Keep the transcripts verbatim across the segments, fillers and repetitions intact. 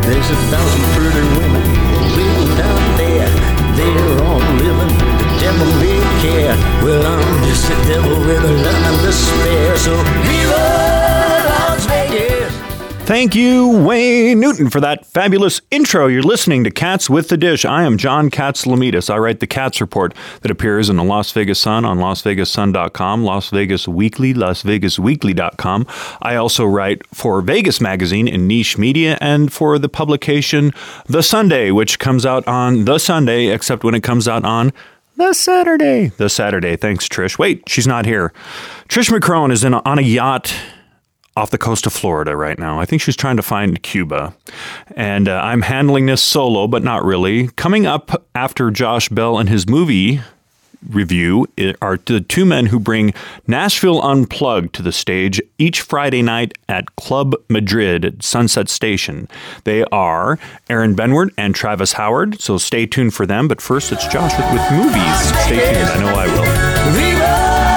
There's a thousand pretty women living down there. They're all living, the devil may care. Well, I'm just a devil with a love and despair. So viva Las Vegas! Thank you, Wayne Newton, for that fabulous intro. You're listening to Cats with the Dish. I am John Katsilometes. I write the Cats Report that appears in the Las Vegas Sun on las vegas sun dot com, Las Vegas Weekly, las vegas weekly dot com. I also write for Vegas Magazine in Niche Media and for the publication The Sunday, which comes out on the Sunday, except when it comes out on the Saturday. The Saturday. Thanks, Trish. Wait, she's not here. Trish McCrone is in on a yacht off the coast of Florida right now. I think she's trying to find Cuba. And uh, I'm handling this solo, but not really. Coming up after Josh Bell and his movie review are the two men who bring Nashville Unplugged to the stage each Friday night at Club Madrid at Sunset Station. They are Aaron Benward and Travis Howard, so stay tuned for them. But first, it's Josh with, with movies. Stay tuned. I know I will.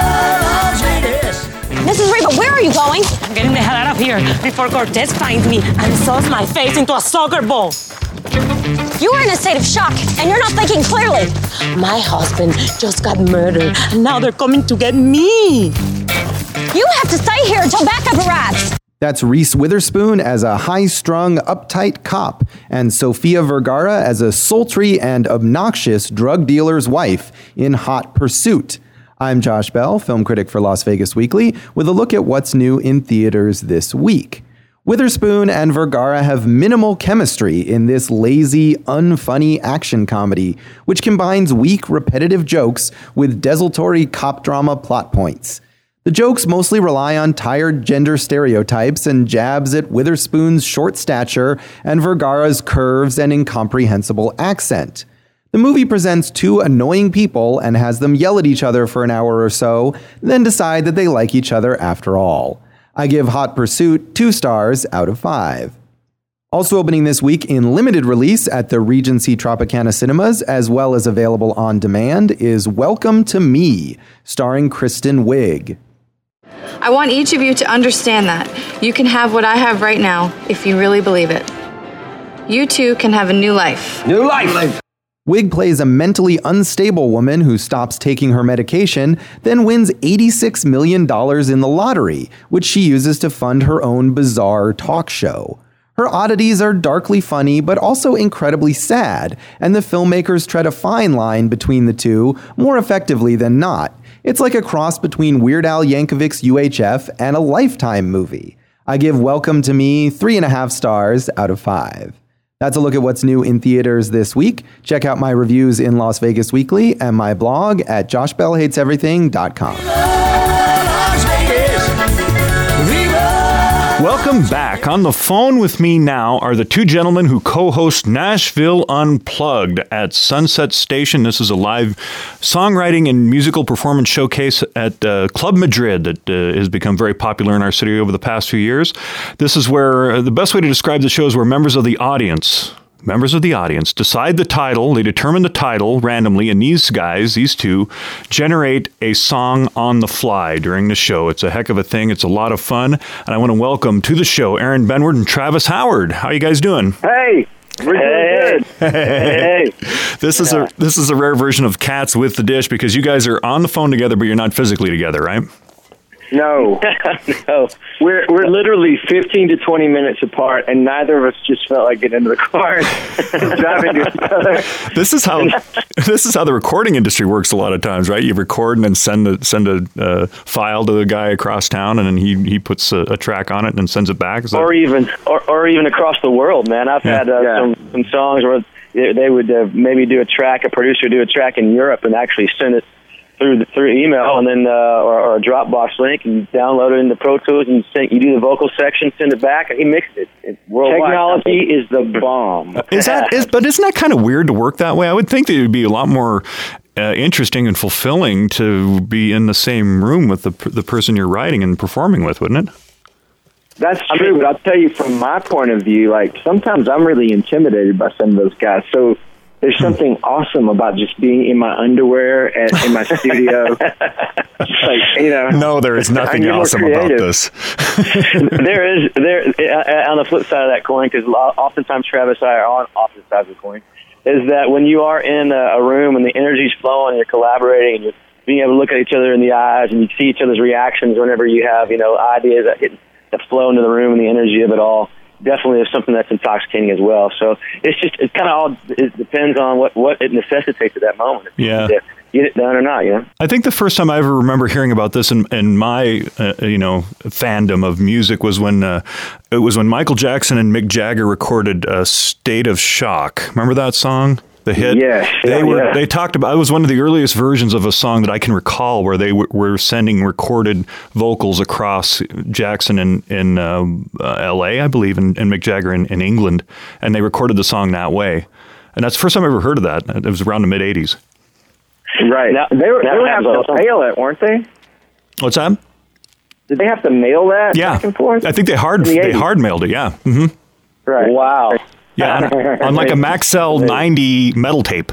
Missus Reba, where are you going? I'm getting the hell out of here before Cortez finds me and sauce my face into a soccer ball. You are in a state of shock, and you're not thinking clearly. My husband just got murdered, and now they're coming to get me. You have to stay here until backup arrives. That's Reese Witherspoon as a high-strung, uptight cop, and Sofia Vergara as a sultry and obnoxious drug dealer's wife in Hot Pursuit. I'm Josh Bell, film critic for Las Vegas Weekly, with a look at what's new in theaters this week. Witherspoon and Vergara have minimal chemistry in this lazy, unfunny action comedy, which combines weak, repetitive jokes with desultory cop drama plot points. The jokes mostly rely on tired gender stereotypes and jabs at Witherspoon's short stature and Vergara's curves and incomprehensible accent. The movie presents two annoying people and has them yell at each other for an hour or so, then decide that they like each other after all. I give Hot Pursuit two stars out of five. Also opening this week in limited release at the Regency Tropicana Cinemas, as well as available on demand, is Welcome to Me, starring Kristen Wiig. I want each of you to understand that you can have what I have right now if you really believe it. You too can have a new life. New life! Wiig plays a mentally unstable woman who stops taking her medication, then wins eighty-six million dollars in the lottery, which she uses to fund her own bizarre talk show. Her oddities are darkly funny, but also incredibly sad, and the filmmakers tread a fine line between the two more effectively than not. It's like a cross between Weird Al Yankovic's U H F and a Lifetime movie. I give Welcome to Me three and a half stars out of five. That's a look at what's new in theaters this week. Check out my reviews in Las Vegas Weekly and my blog at josh bell hates everything dot com. Welcome back. On the phone with me now are the two gentlemen who co-host Nashville Unplugged at Sunset Station. This is a live songwriting and musical performance showcase at uh, Club Madrid that uh, has become very popular in our city over the past few years. This is where uh, the best way to describe the show is where members of the audience Members of the audience decide the title. They determine the title randomly, and these guys, these two, generate a song on the fly during the show. It's a heck of a thing. It's a lot of fun. And I want to welcome to the show Aaron Benward and Travis Howard. How are you guys doing? Hey. We're hey. doing good. Hey. This is yeah. a this is a rare version of Cats with the Dish because you guys are on the phone together, but you're not physically together, right? No, no. We're we're literally fifteen to twenty minutes apart, and neither of us just felt like getting into the car and driving to each other. This is how this is how the recording industry works a lot of times, right? You record and then send a send a uh, file to the guy across town, and then he he puts a, a track on it and then sends it back. Is that... Or even or, or even across the world, man. I've yeah. had uh, yeah. some some songs where they, they would uh, maybe do a track, a producer do a track in Europe, and actually send it through the, through email, and then uh, or, or a Dropbox link, and you download it into Pro Tools, and you, send, you do the vocal section, send it back, and he mixed it. It's worldwide. Technology is the bomb. Is that? Is, but isn't that kind of weird to work that way? I would think that it would be a lot more uh, interesting and fulfilling to be in the same room with the the person you're writing and performing with, wouldn't it? That's true, but I'll tell you from my point of view, like sometimes I'm really intimidated by some of those guys. So There's something awesome about just being in my underwear at, in my studio. Like, you know, no, there is nothing awesome about this. there is there uh, on the flip side of that coin, because oftentimes Travis and I are on opposite sides of the coin, is that when you are in a, a room and the energy's flowing and you're collaborating and you're being able to look at each other in the eyes and you see each other's reactions whenever you have, you know, ideas that hit, that flow into the room and the energy of it all, definitely is something that's intoxicating as well. So it's just, it's kind of all, it depends on what, what it necessitates at that moment. Yeah. To get it done or not, you know? I think the first time I ever remember hearing about this in, in my, uh, you know, fandom of music was when, uh, it was when Michael Jackson and Mick Jagger recorded uh, State of Shock. Remember that song? The hit. Yes, they yeah, were. yeah. They talked about. It was one of the earliest versions of a song that I can recall, where they w- were sending recorded vocals across Jackson in in uh, uh, L A, I believe, and, and Mick Jagger in, in England, and they recorded the song that way. And that's the first time I ever heard of that. It was around the mid eighties. Right. Now, they were, now they would have to mail it, weren't they? What's that? Did they have to mail that Yeah, back and forth? I think they hard the they eighties? hard mailed it. Yeah. Mm-hmm. Right. Wow. Yeah, on, on like a Maxell ninety metal tape.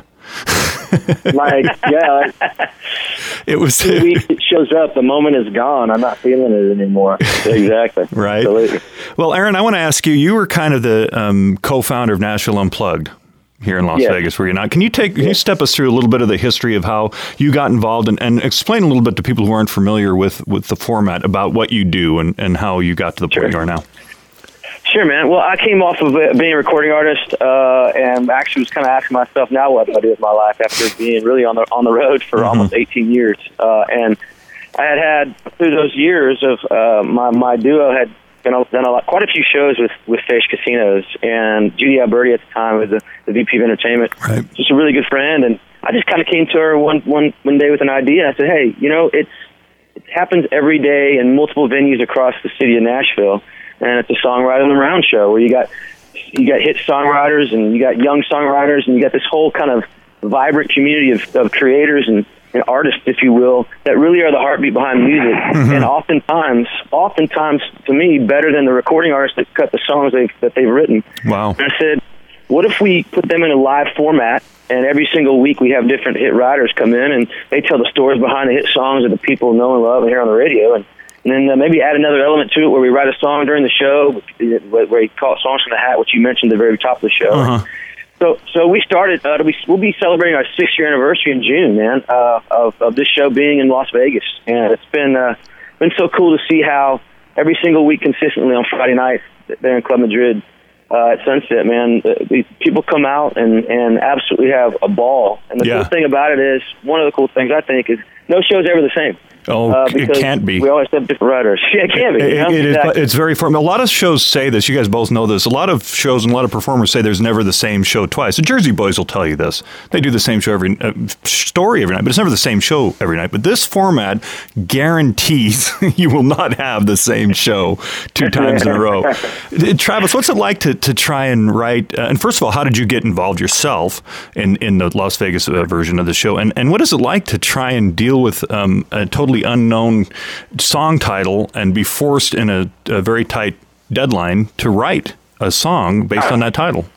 Like, yeah, like, It was two weeks it shows up, the moment is gone. I'm not feeling it anymore. Exactly. right. Absolutely. Well, Aaron, I want to ask you. You were kind of the um, co-founder of Nashville Unplugged here in Las Yes. Vegas, were you not? Can you take? Can you step us through a little bit of the history of how you got involved, and, and explain a little bit to people who aren't familiar with, with the format about what you do and, and how you got to the point Sure. you are now? Sure, man. Well, I came off of being a recording artist, uh, and actually was kind of asking myself now what do I do with my life after being really on the on the road for Mm-hmm. almost eighteen years. Uh, and I had had through those years of uh, my my duo had been, done a lot, quite a few shows with with Fish Casinos, and Judy Alberti at the time was the, the V P of Entertainment, Right. just a really good friend. And I just kind of came to her one one one day with an idea. I said, hey, you know, it's it happens every day in multiple venues across the city of Nashville. And it's a songwriter on the round show where you got you got hit songwriters and you got young songwriters and you got this whole kind of vibrant community of, of creators and, and artists, if you will, that really are the heartbeat behind music. Mm-hmm. And oftentimes, oftentimes to me, better than the recording artists that cut the songs they've, that they've written. Wow. And I said, what if we put them in a live format, and every single week we have different hit writers come in and they tell the stories behind the hit songs that the people know and love and hear on the radio, and And then uh, maybe add another element to it where we write a song during the show, where we call it Songs from the Hat, which you mentioned at the very top of the show. Uh-huh. So so we started, uh, we'll be celebrating our sixth-year anniversary in June, man, uh, of, of this show being in Las Vegas. And it's been uh, been so cool to see how every single week consistently on Friday nights there in Club Madrid uh, at Sunset, man, uh, these people come out and, and absolutely have a ball. And the Yeah. cool thing about it is, one of the cool things I think is no show's ever the same. Oh, Uh, it because can't be. We always have different writers. Yeah, it can be. It, you know? it is, Exactly. it's very formal. A lot of shows say this. You guys both know this. A lot of shows and a lot of performers say there's never the same show twice. The Jersey Boys will tell you this. They do the same show every uh, story every night, but it's never the same show every night. But this format guarantees you will not have the same show two times in a row. Travis, what's it like to, to try and write? Uh, and first of all, how did you get involved yourself in, in the Las Vegas uh, version of the show? And and what is it like to try and deal with um, a totally unknown song title and be forced in a, a very tight deadline to write a song based on that title?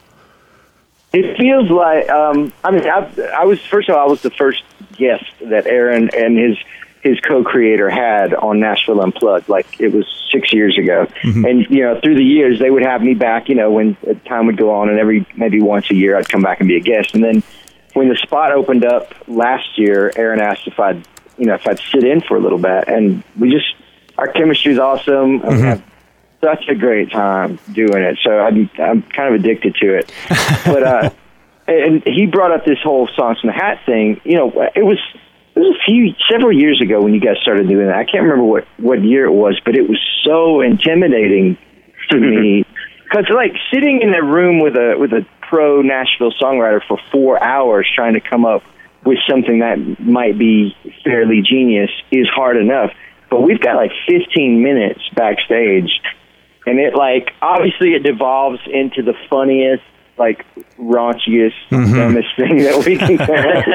It feels like, um, I mean, I, I was, first of all, I was the first guest that Aaron and his his co-creator had on Nashville Unplugged. Like, it was six years ago. Mm-hmm. And, you know, through the years, they would have me back, you know, when time would go on, and every, maybe once a year, I'd come back and be a guest. And then when the spot opened up last year, Aaron asked if I'd, you know, if I'd sit in for a little bit, and we just, our chemistry is awesome. Mm-hmm. We have such a great time doing it. So I'm, I'm kind of addicted to it. But, uh, and he brought up this whole Songs from the Hat thing. You know, it was, it was a few, several years ago when you guys started doing that. I can't remember what, what year it was, but it was so intimidating to me. Cause like sitting in a room with a, with a pro Nashville songwriter for four hours trying to come up with something that might be fairly genius is hard enough. But we've got like fifteen minutes backstage, and it like, obviously it devolves into the funniest, like raunchiest, mm-hmm. dumbest thing that we can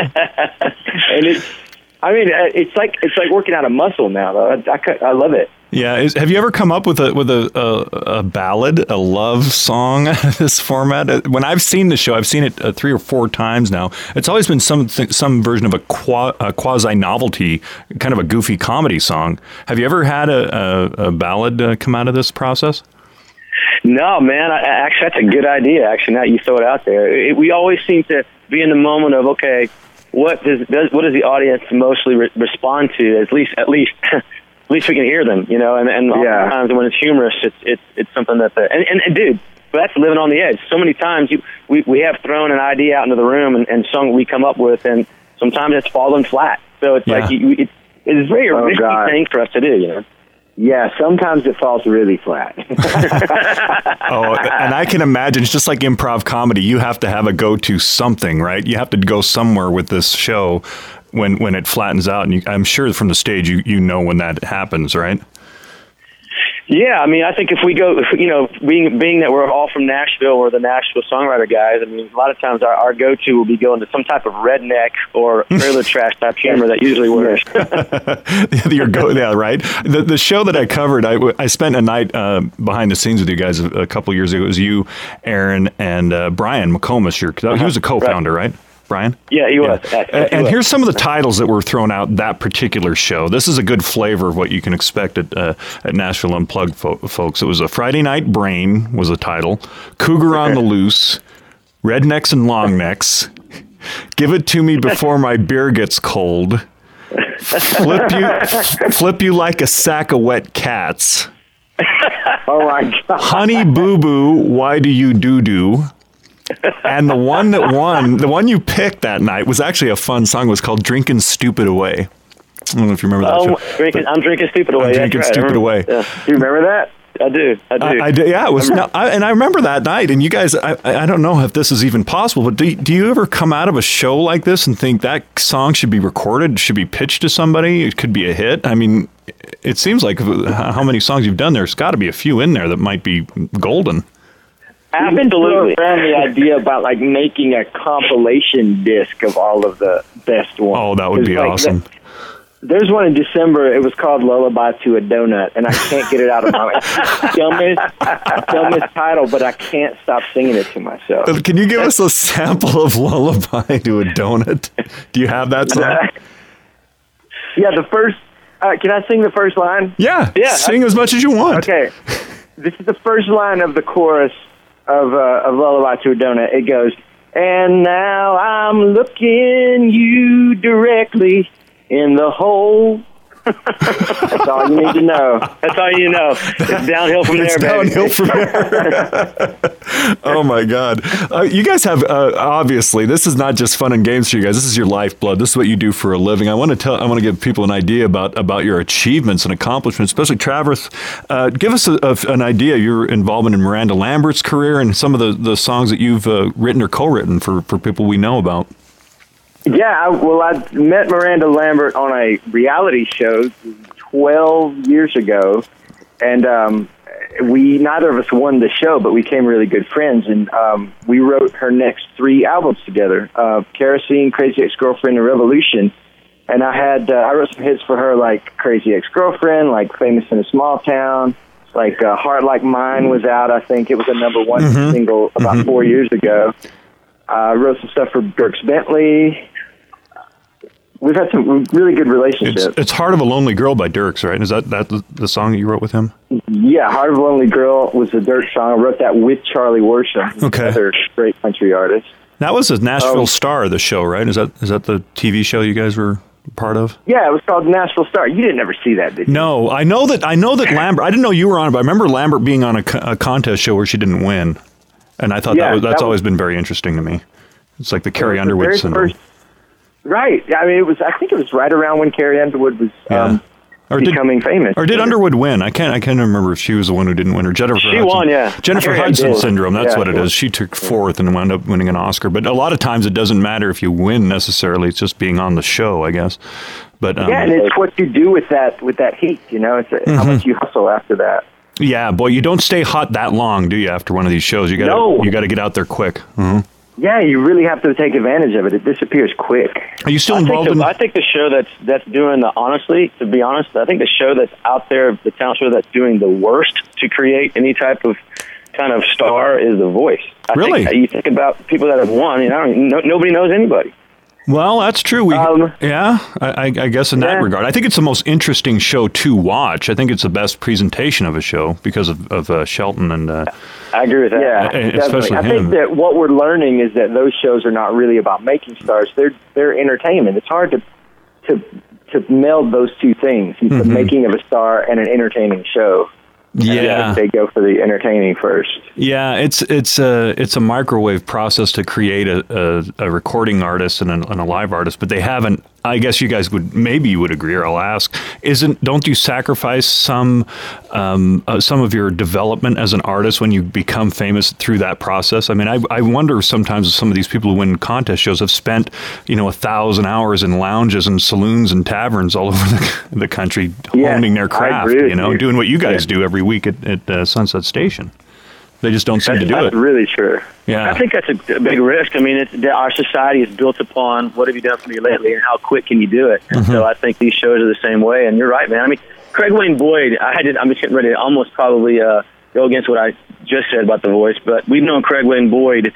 do. And it's, I mean, it's like, it's like working out a muscle now, though. I, I, I love it. Yeah, is, have you ever come up with a with a, a, a ballad, a love song, this format? When I've seen the show, I've seen it uh, three or four times now. It's always been some some version of a, qua, a quasi novelty, kind of a goofy comedy song. Have you ever had a, a, a ballad uh, come out of this process? No, man. I, actually, that's a good idea. Actually, now you throw it out there, it, we always seem to be in the moment of okay, what does, does what does the audience mostly re- respond to? At least, at least. At least we can hear them, you know, and, and yeah. oftentimes when it's humorous, it's it's it's something that the and, and, and dude, but that's living on the edge. So many times you we, we have thrown an idea out into the room and, and song we come up with, and sometimes it's fallen flat. So it's yeah. like you, it, it's a very oh, risky God. thing for us to do, you know. Yeah, sometimes it falls really flat. Oh, and I can imagine it's just like improv comedy. You have to have a go-to something, right? You have to go somewhere with this show when when it flattens out. And you, I'm sure from the stage you, you know when that happens, right? Yeah, I mean, I think if we go, you know, being being that we're all from Nashville, we're the Nashville songwriter guys, I mean, a lot of times our, our go-to will be going to some type of redneck or trailer trash type humor that usually works. Your go, yeah, right? The the show that I covered, I, I spent a night uh, behind the scenes with you guys a, a couple years ago. It was you, Aaron, and uh, Brian McComas. Your, uh-huh. He was a co-founder, right? right? Brian? Yeah, he was. Yeah. Yes, he and was. Here's some of the titles that were thrown out that particular show. This is a good flavor of what you can expect at, uh, at Nashville Unplugged, fo- folks. It was a Friday Night Brain was the title, Cougar on the Loose, Rednecks and Longnecks, Give It to Me Before My Beer Gets Cold, Flip You, flip you Like a Sack of Wet Cats, Oh, my God. Honey Boo Boo, Why Do You Doo Doo? And the one that won, the one you picked that night was actually a fun song. It was called Drinking Stupid Away. I don't know if you remember that Oh, show. drinking, I'm Drinking Stupid Away. I'm Drinking That's right. Stupid Away. Yeah. Do you remember that? I do. I do. I, I did, yeah, it was, no, I, and I remember that night. And you guys, I, I don't know if this is even possible, but do, do you ever come out of a show like this and think that song should be recorded, should be pitched to somebody? It could be a hit. I mean, it seems like how many songs you've done, there's got to be a few in there that might be golden. I've been throwing around the idea about like making a compilation disc of all of the best ones. Oh, that would be like, awesome. That, there's one in December. It was called Lullaby to a Donut, and I can't get it out of my dumbest, dumbest title, but I can't stop singing it to myself. Can you give us a sample of Lullaby to a Donut? Do you have that song? Yeah, the first. Uh, can I sing the first line? Yeah, Yeah. sing as much as you want. Okay. This is the first line of the chorus of uh, of Lullaby to a Donut. It goes, and now I'm looking you directly in the hole. That's all you need to know. That's all you know. It's downhill from It's there, baby. downhill from there. Oh, my God. Uh, you guys have, uh, obviously, this is not just fun and games for you guys. This is your lifeblood. This is what you do for a living. I want to tell, I want to give people an idea about, about your achievements and accomplishments, especially Travis. Uh, give us a, a, an idea of your involvement in Miranda Lambert's career and some of the, the songs that you've uh, written or co-written for, for people we know about. Yeah, I, well, I met Miranda Lambert on a reality show twelve years ago, and um, we neither of us won the show, but we became really good friends, and um, we wrote her next three albums together, uh, Kerosene, Crazy Ex-Girlfriend, and Revolution. And I had uh, I wrote some hits for her like Crazy Ex-Girlfriend, like Famous in a Small Town, like uh, Heart Like Mine was out, I think. It was a number one mm-hmm. single about mm-hmm. four years ago. I uh, wrote some stuff for Dierks Bentley. We've had some really good relationships. It's, it's Heart of a Lonely Girl by Dierks, right? Is that, that the, the song that you wrote with him? Yeah, Heart of a Lonely Girl was a Dierks song. I wrote that with Charlie Worsham, okay. another great country artist. That was a Nashville um, Star, the show, right? Is that is that the T V show you guys were part of? Yeah, it was called Nashville Star. You didn't ever see that, did you? No, I know that I know that Lambert. I didn't know you were on it, but I remember Lambert being on a, a contest show where she didn't win, and I thought yeah, that was, that's that always was, been very interesting to me. It's like the Carrie Underwood syndrome. First, right. I mean, it was. I think it was right around when Carrie Underwood was yeah. um, or becoming did, famous. Or did Underwood win? I can't. I can't remember if she was the one who didn't win, or Jennifer. She Hudson. won, yeah. Jennifer Carrie Hudson did. syndrome. That's yeah, what it is. She took fourth and wound up winning an Oscar. But a lot of times it doesn't matter if you win necessarily. It's just being on the show, I guess. But um, yeah, and it's what you do with that with that heat. You know, it's mm-hmm. how much you hustle after that. Yeah, boy, you don't stay hot that long, do you? After one of these shows, you got no. you got to get out there quick. Mm-hmm. yeah, you really have to take advantage of it. It disappears quick. Are you still I involved think the, in? I think the show that's that's doing the honestly, to be honest, I think the show that's out there, the talent show that's doing the worst to create any type of kind of star is The Voice. I Really? Think, you think about people that have won. You know, I don't, no, nobody knows anybody. Well, that's true. We, Um, yeah, I, I guess in that yeah. regard, I think it's the most interesting show to watch. I think it's the best presentation of a show because of, of uh, Shelton and. Uh, I agree with that. Yeah, Uh, definitely. especially I him. think that what we're learning is that those shows are not really about making stars. They're they're entertainment. It's hard to to to meld those two things: the Mm-hmm. making of a star and an entertaining show. yeah, And they go for the entertaining first. yeah, it's it's a it's a microwave process to create a, a, a recording artist and a, and a live artist, but they haven't. I guess you guys would maybe you would agree, or I'll ask. Isn't don't you sacrifice some um, uh, some of your development as an artist when you become famous through that process? I mean, I, I wonder sometimes if some of these people who win contest shows have spent you know a thousand hours in lounges and saloons and taverns all over the, the country Yeah, honing their I craft. agree with You know, you. doing what you guys Yeah. do every week at, at uh, Sunset Station. They just don't seem to do That's it. really true. Yeah. I think that's a, a big risk. I mean, it's, our society is built upon what have you done for me lately and how quick can you do it. And so I think these shows are the same way. And you're right, man. I mean, Craig Wayne Boyd, I had to, I'm just getting ready to almost probably uh, go against what I just said about The Voice, but we've known Craig Wayne Boyd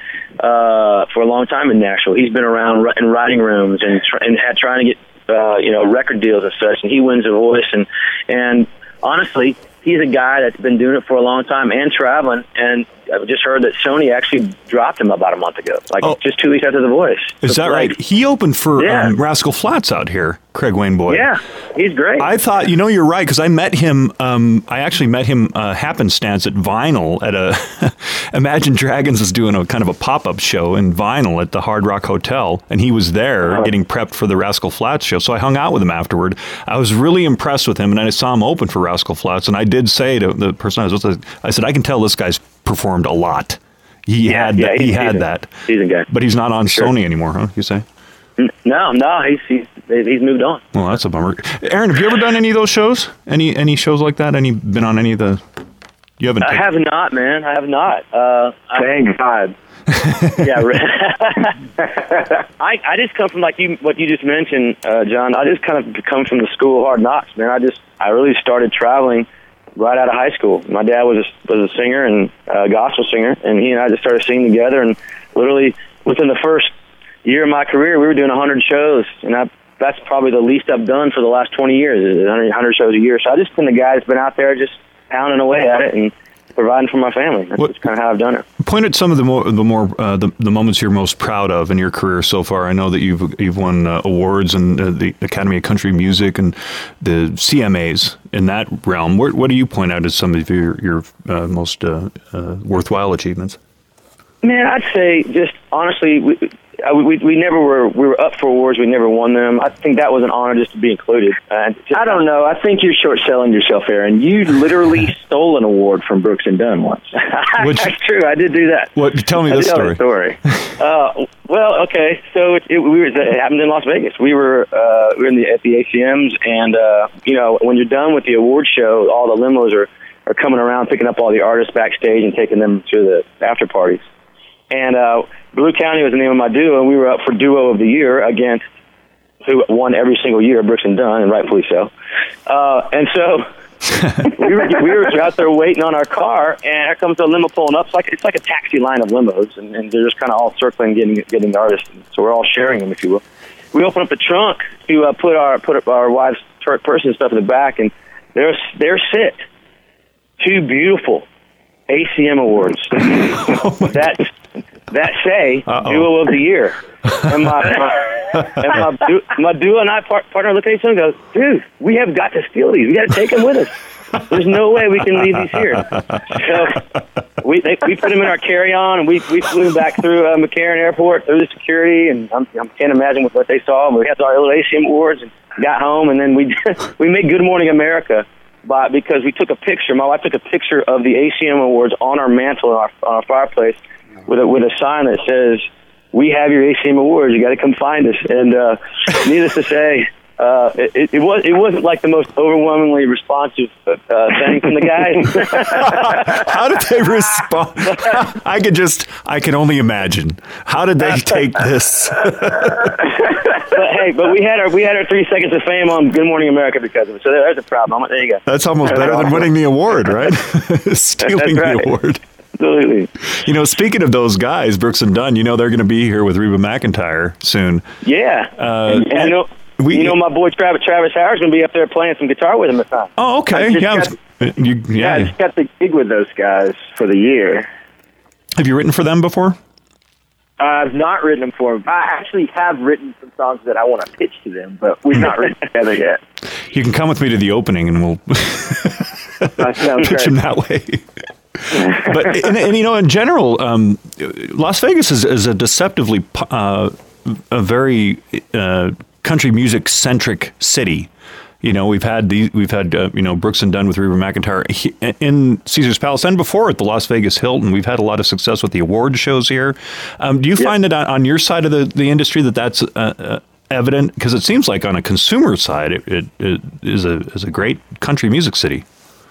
uh, for a long time in Nashville. He's been around in writing rooms and, tr- and had trying to get uh, you know record deals and such, and he wins The Voice. And and honestly, he's a guy that's been doing it for a long time and traveling, and I've just heard that Sony actually dropped him about a month ago, like Oh. just two weeks after The Voice. Is So, that like, right? He opened for Yeah. um, Rascal Flatts out here, Craig Wayne Boyd. Yeah, he's great. I thought, you know, you're right, because I met him, um, I actually met him uh, happenstance at Vinyl at a, Imagine Dragons is doing a kind of a pop-up show in Vinyl at the Hard Rock Hotel, and he was there Uh-huh. getting prepped for the Rascal Flatts show, so I hung out with him afterward. I was really impressed with him, and I saw him open for Rascal Flatts, and I did say to the person I was with, I said, I can tell this guy's performed a lot. He Yeah, had yeah, that, he he's- had he's a that. decent guy. But he's not on Sure. Sony anymore, huh, you say? no, no, he's he's he's moved on. Well, that's a bummer. Aaron, have you ever done any of those shows? Any any shows like that? Any been on any of the? You haven't. I taken- have not, man. I have not. Uh, I, Thank God. yeah, re- I I just come from like you what you just mentioned, uh, John. I just kind of come from the school of hard knocks, man. I just I really started traveling right out of high school. My dad was a, was a singer and a gospel singer, and he and I just started singing together. And literally within the first year of my career, we were doing one hundred shows, and I, that's probably the least I've done for the last twenty years, is one hundred shows a year. So I just been the guy that's been out there just pounding away at it and providing for my family. That's What- just kind of how I've done it. Point at some of the more the more uh, the, the moments you're most proud of in your career so far. I know that you've you've won uh, awards and uh, the Academy of Country Music and the C M As in that realm. Where, what do you point out as some of your your uh, most uh, uh, worthwhile achievements? Man, I'd say just honestly, we, uh, we we never were we were up for awards. We never won them. I think that was an honor just to be included. Uh, just, I don't know. I think you're short selling yourself, Aaron. You literally stole an award from Brooks and Dunn once. Which- That's true. I did do that. What? Tell me I this did tell story. that story. uh, well, okay. So it, it, we were, it happened in Las Vegas. We were uh, we were in the at the A C Ms, and uh, you know when you're done with the award show, all the limos are are coming around picking up all the artists backstage and taking them to the after parties. And uh, Blue County was the name of my duo, and we were up for Duo of the Year against who won every single year, Brooks and Dunn, and rightfully so. Uh, and so we were we were out there waiting on our car, and here comes a limo pulling up. It's like it's like a taxi line of limos, and, and they're just kind of all circling, getting getting the artists. So we're all sharing them, if you will. We open up the trunk to uh, put our put our wife's purse and stuff in the back, and there's there sit two beautiful A C M awards that that say Uh-oh. Duo of the Year. And my my, and my, du- my duo and I par- partner look at each other and goes, dude, we have got to steal these. We got to take them with us. There's no way we can leave these here. So we they, we put them in our carry-on, and we we flew them back through uh, McCarran Airport through the security, and I'm, I can't imagine what, what they saw. And we had our little A C M awards and got home, and then we we made Good Morning America. By, because we took a picture, my wife took a picture of the A C M awards on our mantle in our, on our fireplace with a, with a sign that says, "We have your A C M awards. You got to come find us." And uh, needless to say, Uh, it, it was it wasn't like the most overwhelmingly responsive uh, thing from the guys. How did they respond? I could just I can only imagine. How did they take this? But hey, but we had our we had our three seconds of fame on Good Morning America because of it. So there's a problem. There you go. That's almost better than winning the award, right? Stealing That's right. the award. Absolutely. You know, speaking of those guys, Brooks and Dunn, you know they're going to be here with Reba McEntire soon. Yeah. Uh, and, and, you know, we, you know, my boy Travis Travis Howard's going to be up there playing some guitar with him this time. Oh, okay. Yeah, got, was, you, yeah. yeah, I just got the gig with those guys for the year. Have you written for them before? I've not written them for them. I actually have written some songs that I want to pitch to them, but we've not written together yet. You can come with me to the opening, and we'll that sounds pitch great. them that way. But and, and you know, in general, um, Las Vegas is, is a deceptively uh, a very uh, country music centric city. You know, we've had the we've had uh, you know Brooks and Dunn with Reba McEntire he, in Caesar's Palace, and before at the Las Vegas Hilton. We've had a lot of success with the award shows here. Um, do you yeah. find that on, on your side of the, the industry that that's uh, uh, evident? Because it seems like on a consumer side, it, it, it is a is a great country music city.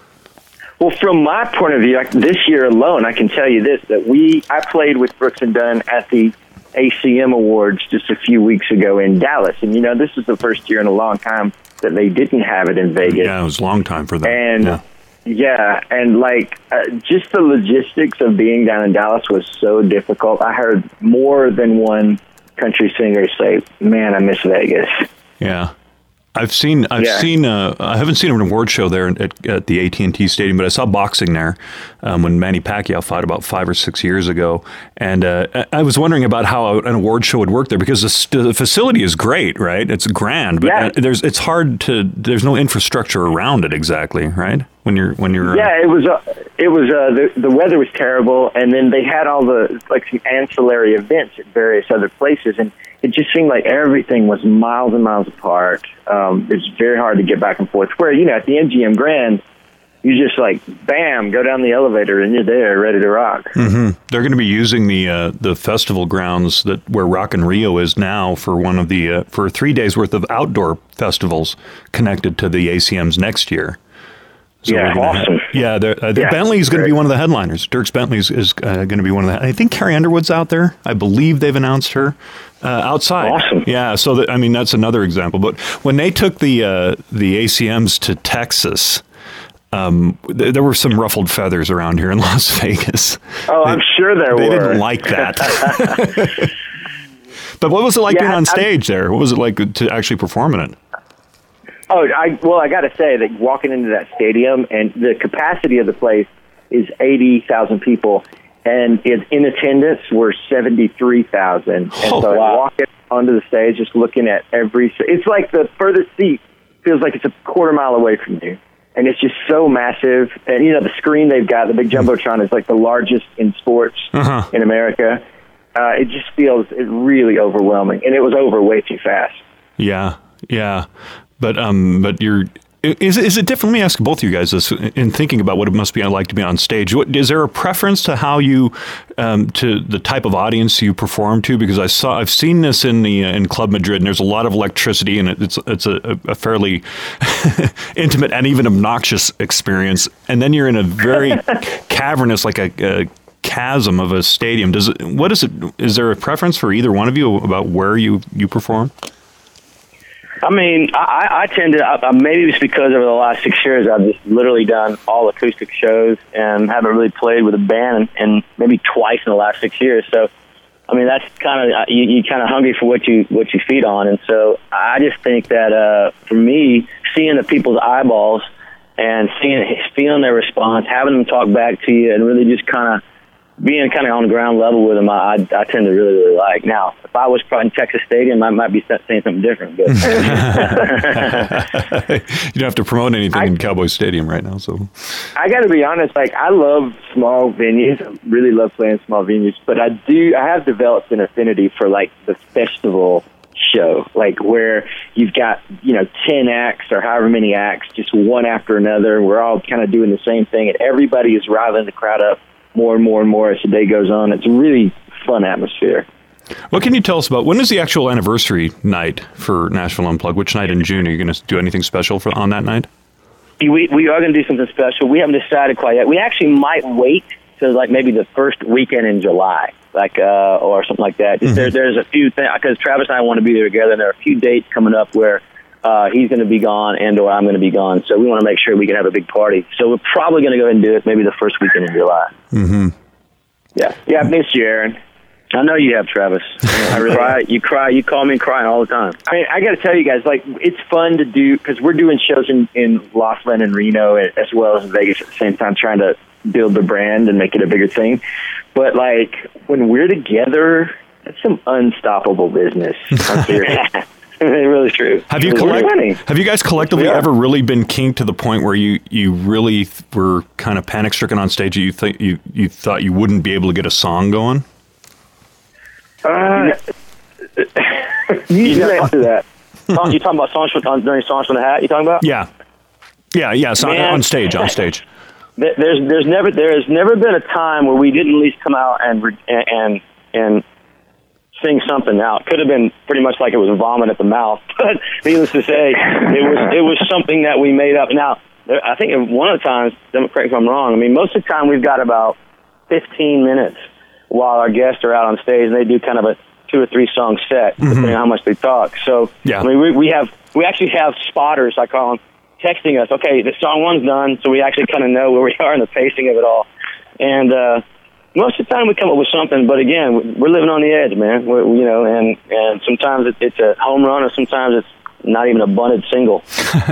Well, from my point of view, like this year alone, I can tell you this, that we I played with Brooks and Dunn at the A C M Awards just a few weeks ago in Dallas. And, you know, this is the first year in a long time that they didn't have it in Vegas. Yeah, it was a long time for them. And, yeah, yeah and, like, uh, just the logistics of being down in Dallas was so difficult. I heard more than one country singer say, man, I miss Vegas. Yeah. I've seen, I've yeah. seen, uh, I haven't seen an award show there at, at the A T and T Stadium, but I saw boxing there um, when Manny Pacquiao fought about five or six years ago. And uh, I was wondering about how an award show would work there because the, st- the facility is great, right? It's grand, but yeah. there's, it's hard to, there's no infrastructure around it exactly, right? When you're, when you're, yeah, uh, it was, uh, it was, uh, the, the weather was terrible. And then they had all the, like some ancillary events at various other places. And it just seemed like everything was miles and miles apart. Um, it's very hard to get back and forth. Where, you know, at the M G M Grand, you just like, bam, go down the elevator and you're there, ready to rock. Mm-hmm. They're going to be using the uh, the festival grounds that where Rock in Rio is now for one of the uh, for three days worth of outdoor festivals connected to the A C Ms next year. So yeah, awesome. Have, yeah, uh, the yeah, Bentley is going to be one of the headliners. Dierks Bentley is, is uh, going to be one of the. I think Carrie Underwood's out there. I believe they've announced her uh, outside. Awesome. Yeah, so that, I mean that's another example. But when they took the uh, the A C Ms to Texas, um, th- there were some ruffled feathers around here in Las Vegas. Oh, they, I'm sure there they were. They didn't like that. But what was it like yeah, being on I'm, stage there? What was it like to actually perform in it? Oh, I well, I got to say that walking into that stadium and the capacity of the place is eighty thousand people, and it, in attendance were seventy-three thousand. And oh, so wow. walking onto the stage, just looking at every, it's like the furthest seat feels like it's a quarter mile away from you, and it's just so massive. And you know, the screen they've got, the big jumbotron, is like the largest in sports uh-huh. in America. Uh, it just feels it really overwhelming, and it was over way too fast. Yeah, yeah. But um, but you're is is it different? Let me ask both of you guys this in thinking about what it must be like to be on stage. What, is there a preference to how you um, to the type of audience you perform to? Because I saw I've seen this in the uh, in Club Madrid, and there's a lot of electricity, and it's it's a, a fairly intimate and even obnoxious experience. And then you're in a very cavernous, like a, a chasm of a stadium. Does it? What is it? Is there a preference for either one of you about where you you perform? I mean, I, I tend to, I, maybe it's because over the last six years, I've just literally done all acoustic shows and haven't really played with a band in, in maybe twice in the last six years. So, I mean, that's kind of, you, you kind of hungry for what you, what you feed on. And so I just think that, uh, for me, seeing the people's eyeballs and seeing, feeling their response, having them talk back to you and really just kind of being kind of on the ground level with them, I, I, I tend to really, really like. Now, if I was probably in Texas Stadium, I might be saying something different. But you don't have to promote anything I, in Cowboy Stadium right now. So I got to be honest, like I love small venues. I really love playing small venues, but I do. I have developed an affinity for like the festival show, like where you've got, you know, ten acts or however many acts, just one after another. We're all kind of doing the same thing, and everybody is riling the crowd up more and more and more as the day goes on. It's a really fun atmosphere. What can you tell us about, when is the actual anniversary night for Nashville Unplugged? Which night in June? Are you going to do anything special for on that night? We we are going to do something special. We haven't decided quite yet. We actually might wait to like maybe the first weekend in July, like uh, or something like that. Just mm-hmm. there, there's a few things, because Travis and I want to be there together, and there are a few dates coming up where uh, he's going to be gone and or I'm going to be gone. So we want to make sure we can have a big party. So we're probably going to go ahead and do it maybe the first weekend in July. Mm-hmm. Yeah. Yeah, I've missed you, Aaron. I know you have, Travis. I really cry. You cry. You call me crying all the time. I mean, I got to tell you guys, like, it's fun to do, because we're doing shows in, in Laughlin and Reno as well as in Vegas at the same time, trying to build the brand and make it a bigger thing. But, like, when we're together, that's some unstoppable business. I'm serious. It really is true. Have you collect- Have you guys collectively yeah. ever really been kinked to the point where you, you really th- were kind of panic stricken on stage? You think you you thought you wouldn't be able to get a song going? Uh, you can answer that. You talking about songs with, during songs from the hat? You talking about? Yeah, yeah, yeah. So Man, on stage, on stage. There's there's never there has never been a time where we didn't at least come out and and and sing something out. Could have been pretty much like it was vomit at the mouth, but needless to say, it was it was something that we made up. Now, I think one of the times, don't correct me if I'm wrong. I mean, most of the time we've got about fifteen minutes while our guests are out on stage, and they do kind of a two or three song set, mm-hmm. depending on how much they talk. So, yeah. I mean, we, we have we actually have spotters, I call them, texting us. Okay, the song one's done, so we actually kind of know where we are in the pacing of it all. And uh, most of the time we come up with something, but again, we're living on the edge, man. We're, you know, and and sometimes it, it's a home run, or sometimes it's not even a bunted single.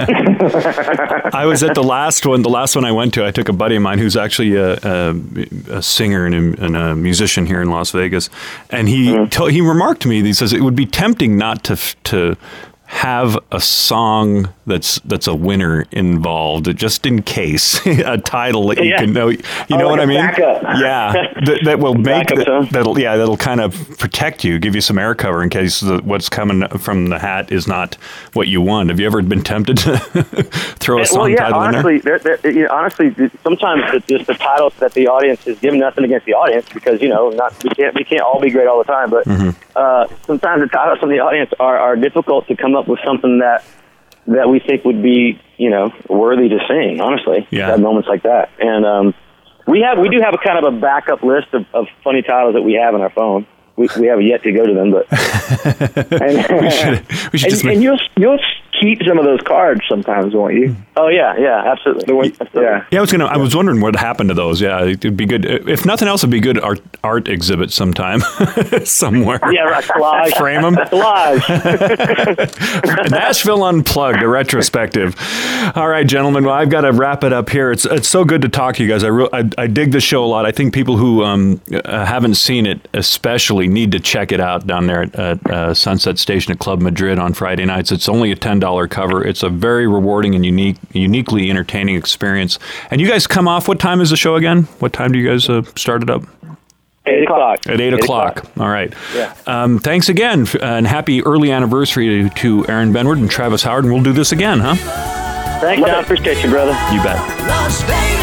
I was at the last one. The last one I went to, I took a buddy of mine who's actually a, a, a singer and a, and a musician here in Las Vegas, and he mm-hmm. to, he remarked to me. He says it would be tempting not to to have a song that's that's a winner involved, just in case, a title that you yeah. can know. You oh, know like what I mean? Backup. Yeah, that, that will make that, that'll yeah that'll kind of protect you, give you some air cover in case the, what's coming from the hat is not what you want. Have you ever been tempted to throw a song well, yeah, title honestly, in there? They're, they're, you know, honestly, sometimes it's just the titles that the audience is giving, nothing against the audience, because you know not we can't we can't all be great all the time, but mm-hmm. uh, sometimes the titles from the audience are, are difficult to come up with something that that we think would be, you know, worthy to sing, honestly. Yeah. We've had moments like that. And um, we have we do have a kind of a backup list of, of funny titles that we have on our phone. We we have yet to go to them, but and, we should, we should and, just make... and you'll you'll keep some of those cards sometimes, won't you? Oh yeah, yeah, absolutely. The one, absolutely. Yeah, yeah. I was gonna. I was wondering what happened to those. Yeah, it'd be good. If nothing else, it'd be good art art exhibit sometime somewhere. Yeah, right. Collage. Frame them. Collage. Nashville Unplugged, a retrospective. All right, gentlemen. Well, I've got to wrap it up here. It's it's so good to talk to you guys. I re- I, I dig the show a lot. I think people who um uh, haven't seen it, especially, need to check it out down there at, at uh, Sunset Station at Club Madrid on Friday nights. It's only a ten dollars cover. It's a very rewarding and unique, uniquely entertaining experience. And you guys come off, what time is the show again? What time do you guys uh, start it up? Eight o'clock. At eight, eight o'clock. o'clock. All right. Yeah. Um, thanks again, and happy early anniversary to Aaron Benward and Travis Howard, and we'll do this again, huh? Thanks, I appreciate you, brother. You bet.